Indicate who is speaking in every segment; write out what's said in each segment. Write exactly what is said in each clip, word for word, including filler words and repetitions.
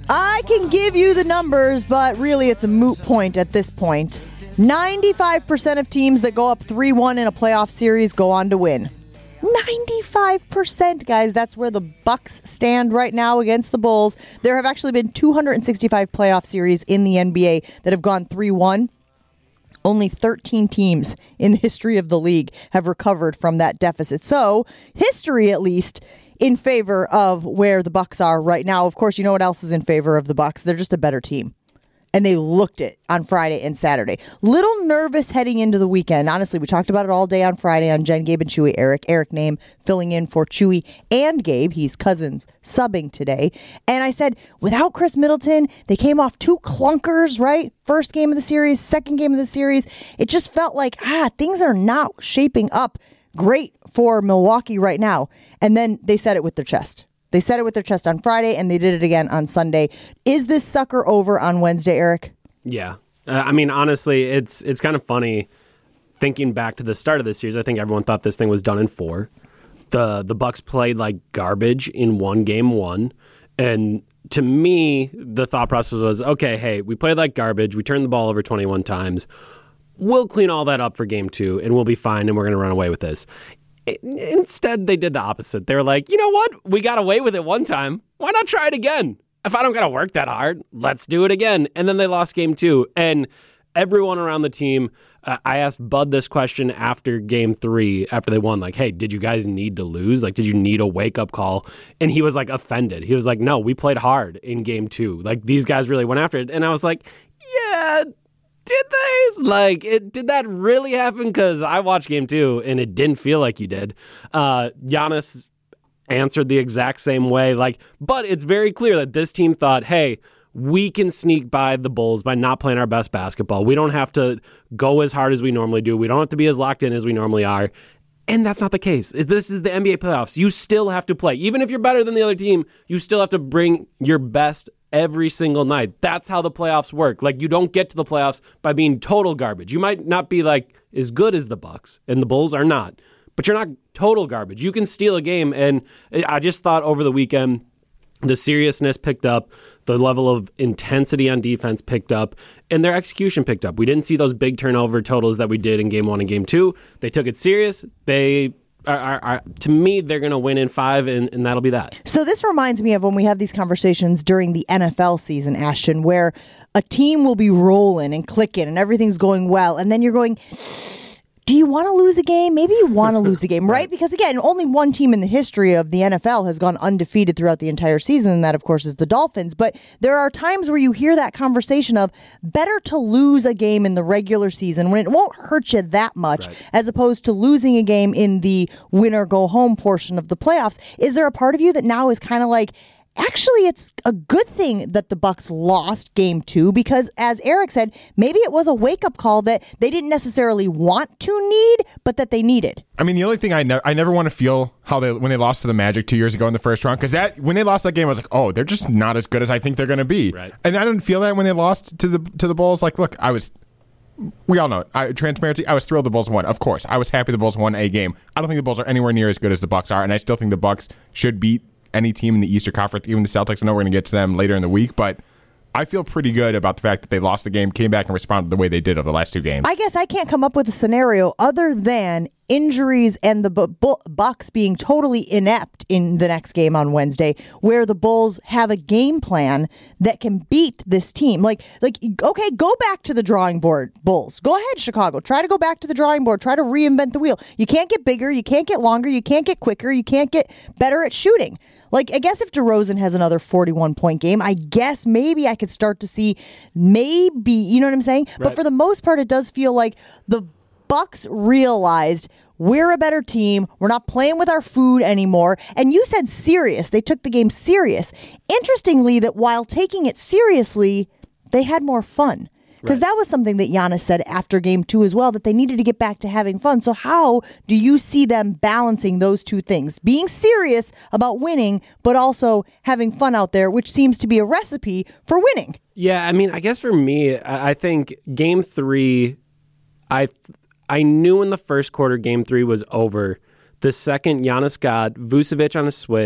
Speaker 1: I can give you the numbers, but really it's a moot point at this point. ninety-five percent of teams that go up three one in a playoff series go on to win. ninety-five percent, guys. That's where the Bucks stand right now against the Bulls. There have actually been two hundred sixty-five playoff series in the N B A that have gone three one. Only thirteen teams in the history of the league have recovered from that deficit. So, history at least in favor of where the Bucks are right now. Of course, you know what else is in favor of the Bucks? They're just a better team. And they looked it on Friday and Saturday. Little nervous heading into the weekend. Honestly, we talked about it all day on Friday on Jen, Gabe, and Chewy. Eric, Eric Name filling in for Chewy and Gabe. He's cousins subbing today. And I said, without Chris Middleton, they came off two clunkers, right? First game of the series, second game of the series. It just felt like, ah, things are not shaping up great for Milwaukee right now. And then they said it with their chest. They said it with their chest on Friday, and they did it again on Sunday. Is this sucker over on Wednesday, Eric?
Speaker 2: Yeah. Uh, I mean, honestly, it's it's kind of funny thinking back to the start of this series. I think everyone thought this thing was done in four. The the Bucks played like garbage in one game one. And to me, the thought process was, okay, hey, we played like garbage. We turned the ball over twenty-one times. We'll clean all that up for game two, and we'll be fine, and we're going to run away with this. Instead, they did the opposite. They were like, you know what? We got away with it one time. Why not try it again? If I don't got to work that hard, let's do it again. And then they lost game two. And everyone around the team, uh, I asked Bud this question after game three, after they won, like, hey, did you guys need to lose? Like, did you need a wake-up call? And he was, like, offended. He was like, no, we played hard in game two. Like, these guys really went after it. And I was like, yeah, did they? Like, it, did that really happen? Because I watched game two, and it didn't feel like you did. Uh, Giannis answered the exact same way. Like, but it's very clear that this team thought, hey, we can sneak by the Bulls by not playing our best basketball. We don't have to go as hard as we normally do. We don't have to be as locked in as we normally are. And that's not the case. This is the N B A playoffs. You still have to play. Even if you're better than the other team, you still have to bring your best every single night. That's how the playoffs work. Like, you don't get to the playoffs by being total garbage. You might not be like as good as the Bucks, and the Bulls are not, but you're not total garbage. You can steal a game. And I just thought over the weekend, the seriousness picked up, the level of intensity on defense picked up, and their execution picked up. We didn't see those big turnover totals that we did in game one and game two. They took it serious. They Are, are, are, to me, they're going to win in five, and, and that'll be that.
Speaker 1: So this reminds me of when we have these conversations during the N F L season, Ashton, where a team will be rolling and clicking and everything's going well, and then you're going, do you want to lose a game? Maybe you want to lose a game, right? right? Because, again, only one team in the history of the N F L has gone undefeated throughout the entire season, and that, of course, is the Dolphins. But there are times where you hear that conversation of better to lose a game in the regular season when it won't hurt you that much, right, as opposed to losing a game in the win-or-go-home portion of the playoffs. Is there a part of you that now is kind of like, actually, it's a good thing that the Bucks lost game two because, as Eric said, maybe it was a wake-up call that they didn't necessarily want to need, but that they needed.
Speaker 3: I mean, the only thing I, ne- I never want to feel how they when they lost to the Magic two years ago in the first round, because that when they lost that game, I was like, oh, they're just not as good as I think they're going to be.
Speaker 2: Right.
Speaker 3: And I didn't feel that when they lost to the to the Bulls. Like, look, I was. We all know it. I, transparency. I was thrilled the Bulls won. Of course, I was happy the Bulls won a game. I don't think the Bulls are anywhere near as good as the Bucks are, and I still think the Bucks should beat any team in the Eastern Conference, even the Celtics. I know we're going to get to them later in the week, but I feel pretty good about the fact that they lost the game, came back and responded the way they did over the last two games.
Speaker 1: I guess I can't come up with a scenario other than injuries and the Bu- Bu- Bucks being totally inept in the next game on Wednesday, where the Bulls have a game plan that can beat this team. Like, like, okay, go back to the drawing board, Bulls. Go ahead, Chicago. Try to go back to the drawing board. Try to reinvent the wheel. You can't get bigger. You can't get longer. You can't get quicker. You can't get better at shooting. Like, I guess if DeRozan has another forty-one point game, I guess maybe I could start to see maybe, you know what I'm saying? Right. But for the most part, it does feel like the Bucks realized we're a better team. We're not playing with our food anymore. And you said serious. They took the game serious. Interestingly, that while taking it seriously, they had more fun. Because right. that was something that Giannis said after game two as well, that they needed to get back to having fun. So how do you see them balancing those two things? Being serious about winning, but also having fun out there, which seems to be a recipe for winning.
Speaker 2: Yeah, I mean, I guess for me, I think game three, I I knew in the first quarter game three was over. The second Giannis got Vucevic on a switch,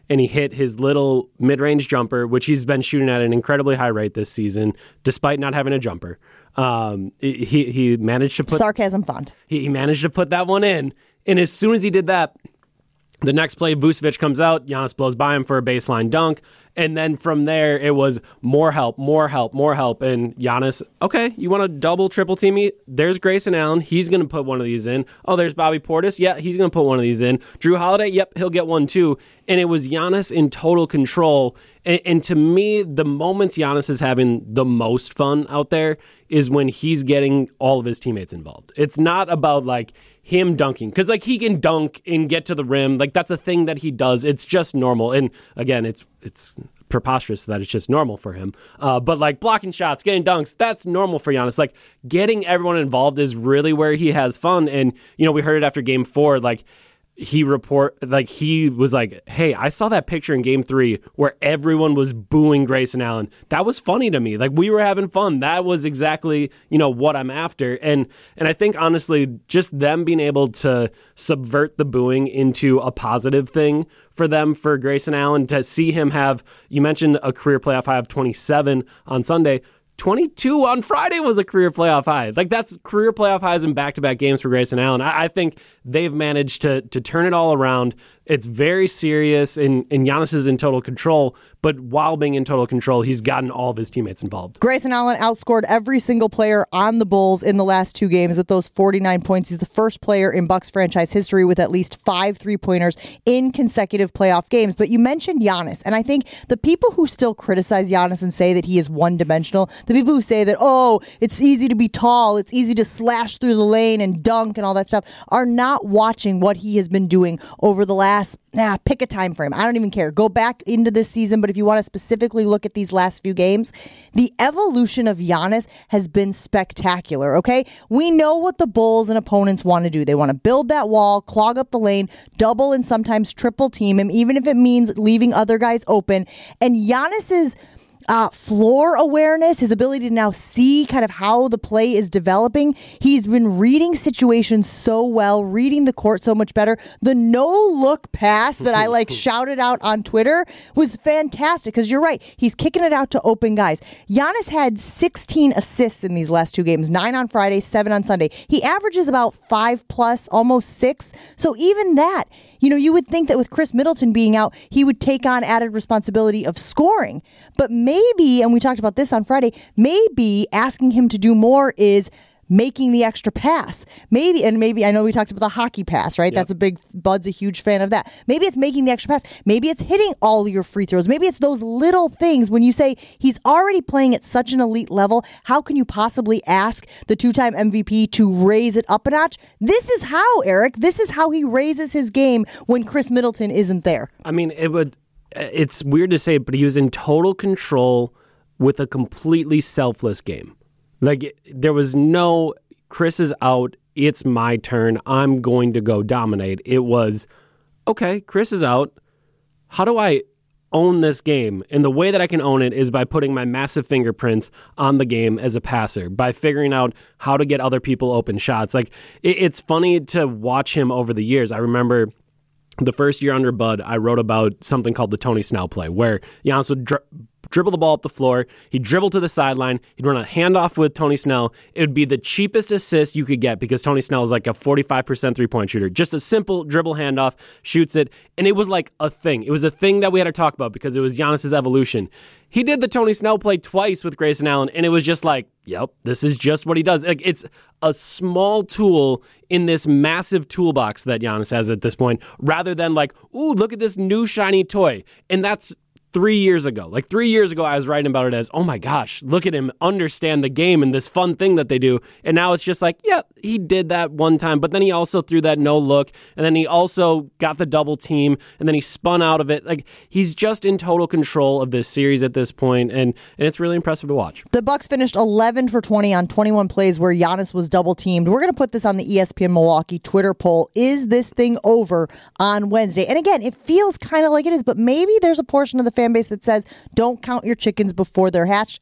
Speaker 2: and he hit his little mid-range jumper, which he's been shooting at an incredibly high rate this season, despite not having a jumper. Um, he he managed to put
Speaker 1: sarcasm font.
Speaker 2: He, he managed to put that one in, and as soon as he did that, the next play, Vucevic comes out, Giannis blows by him for a baseline dunk, and then from there, it was more help, more help, more help, and Giannis, okay, you want to double, triple team me? There's Grayson Allen, he's going to put one of these in. Oh, there's Bobby Portis, yeah, he's going to put one of these in. Drew Holiday, yep, he'll get one too, and it was Giannis in total control, and, and to me, the moments Giannis is having the most fun out there is when he's getting all of his teammates involved. It's not about, like, him dunking, because like he can dunk and get to the rim, like that's a thing that he does. It's just normal, and again, it's it's preposterous that it's just normal for him. Uh, but like blocking shots, getting dunks, that's normal for Giannis. Like getting everyone involved is really where he has fun. And you know, we heard it after Game Four, like. He report like he was like, hey, I saw that picture in game three where everyone was booing Grayson Allen. That was funny to me. Like we were having fun. That was exactly, you know, what I'm after. And and I think honestly, just them being able to subvert the booing into a positive thing for them, for Grayson Allen, to see him have, you mentioned a career playoff high of twenty-seven on Sunday. twenty-two on Friday was a career playoff high. Like that's career playoff highs in back-to-back games for Grayson Allen. I, I think they've managed to to turn it all around. It's very serious, and, and Giannis is in total control, but while being in total control, he's gotten all of his teammates involved.
Speaker 1: Grayson Allen outscored every single player on the Bulls in the last two games with those forty-nine points. He's the first player in Bucks franchise history with at least five three-pointers in consecutive playoff games. But you mentioned Giannis, and I think the people who still criticize Giannis and say that he is one-dimensional, the people who say that, oh, it's easy to be tall, it's easy to slash through the lane and dunk and all that stuff, are not watching what he has been doing over the last Nah, pick a time frame. I don't even care. Go back into this season, but if you want to specifically look at these last few games, the evolution of Giannis has been spectacular, okay? We know what the Bulls and opponents want to do. They want to build that wall, clog up the lane, double and sometimes triple team him, even if it means leaving other guys open. And Giannis's Uh, floor awareness, his ability to now see kind of how the play is developing. He's been reading situations so well, reading the court so much better. The no-look pass that I like shouted out on Twitter was fantastic because you're right. He's kicking it out to open guys. Giannis had sixteen assists in these last two games, nine on Friday, seven on Sunday. He averages about five plus, almost six. So even that, you know, you would think that with Chris Middleton being out, he would take on added responsibility of scoring. But maybe, and we talked about this on Friday, maybe asking him to do more is making the extra pass. Maybe, and maybe, I know we talked about the hockey pass, right? Yep. That's a big, Bud's a huge fan of that. Maybe it's making the extra pass. Maybe it's hitting all your free throws. Maybe it's those little things when you say he's already playing at such an elite level. How can you possibly ask the two-time M V P to raise it up a notch? This is how, Eric. This is how he raises his game when Chris Middleton isn't there.
Speaker 2: I mean, it would, it's weird to say, but he was in total control with a completely selfless game. Like, there was no, Chris is out, it's my turn, I'm going to go dominate. It was, okay, Chris is out, how do I own this game? And the way that I can own it is by putting my massive fingerprints on the game as a passer, by figuring out how to get other people open shots. Like, it, it's funny to watch him over the years. I remember the first year under Bud, I wrote about something called the Tony Snell play, where Giannis would dri- dribble the ball up the floor, he'd dribble to the sideline, he'd run a handoff with Tony Snell. It would be the cheapest assist you could get because Tony Snell is like a forty-five percent three-point shooter. Just a simple dribble handoff, shoots it, and it was like a thing. It was a thing that we had to talk about because it was Giannis's evolution. He did the Tony Snell play twice with Grayson Allen, and it was just like, yep, this is just what he does. Like, it's a small tool in this massive toolbox that Giannis has at this point, rather than like, ooh, look at this new shiny toy. And that's three years ago. Like three years ago, I was writing about it as, oh my gosh, look at him understand the game and this fun thing that they do. And now it's just like, yeah, he did that one time, but then he also threw that no look, and then he also got the double team, and then he spun out of it. Like, he's just in total control of this series at this point, and, and it's really impressive to watch.
Speaker 1: The Bucks finished eleven for twenty on twenty-one plays where Giannis was double teamed. We're going to put this on the E S P N Milwaukee Twitter poll. Is this thing over on Wednesday? And again, it feels kind of like it is, but maybe there's a portion of the fan base that says, don't count your chickens before they're hatched.